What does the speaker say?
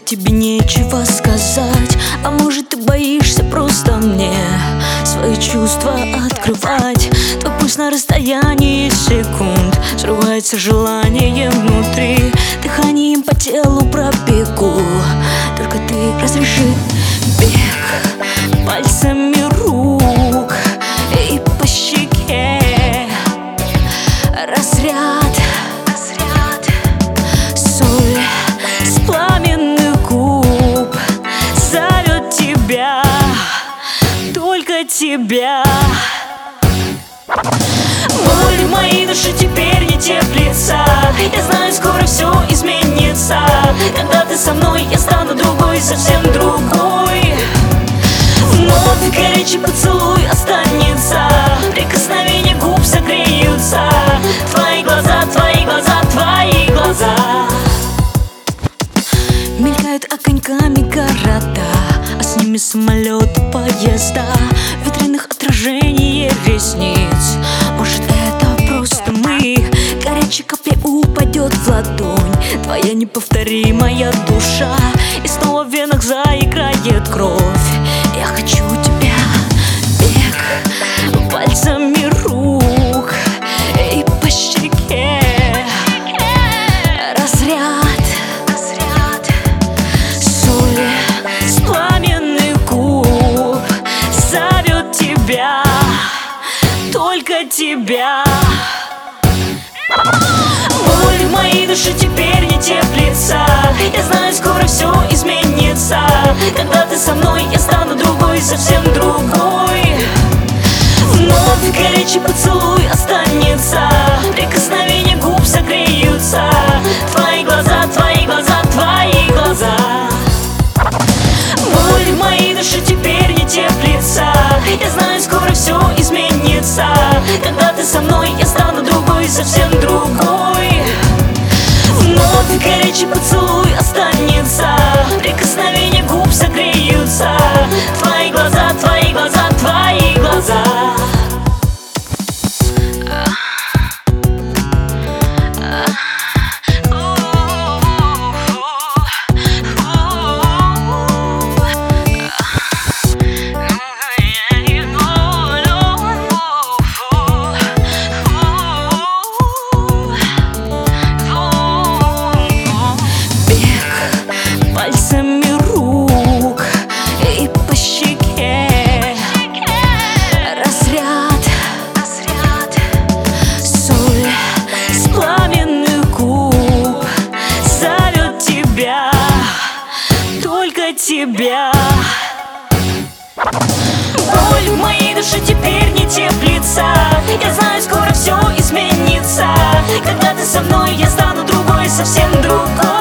тебе нечего сказать, а может ты боишься просто мне свои чувства открывать. Твой пульс на расстоянии секунд, срывается желание внутри, дыханием по телу пробегу. Только ты разреши бег пальцами рук и по щеке разряд. Соль с пламенных губ зовет тебя, только тебя. Боль в моей душе теперь не теплится. Я знаю, скоро все изменится. Когда ты со мной, я стану другой, совсем другой. Вновь горячий поцелуй останется, прикосновения губ согреются. Твои глаза, твои глаза, твои глаза. Мелькают огоньками города, а с ними самолеты, поезда, ветреных отражений ресниц. Может, это просто мы? Горячей каплей упадет в ладонь твоя неповторимая душа, и снова в венах заиграет кровь. Я хочу тебя, бег пальцами рук и по щеке разряд. Соль с пламенных губ зовет тебя, только тебя. Боль в моей душе теперь не теплится. Я знаю, скоро все изменится. Когда ты со мной, я стану другой, совсем другой. Вновь горячий поцелуй останется, прикосновения губ согреются. Твои глаза, твои глаза, твои глаза. Боль в моей душе теперь не теплится. Я знаю, скоро все изменится. Когда ты со мной, я стану другой, совсем другой. Вновь горячий поцелуй останется, прикосновения губ согреются. Твои глаза, твои глаза, твои глаза. Пальцами рук и по щеке разряд. Соль с пламенных губ зовет тебя, только тебя. Боль в моей душе теперь не теплится. Я знаю, скоро все изменится. Когда ты со мной, я стану другой, совсем другой.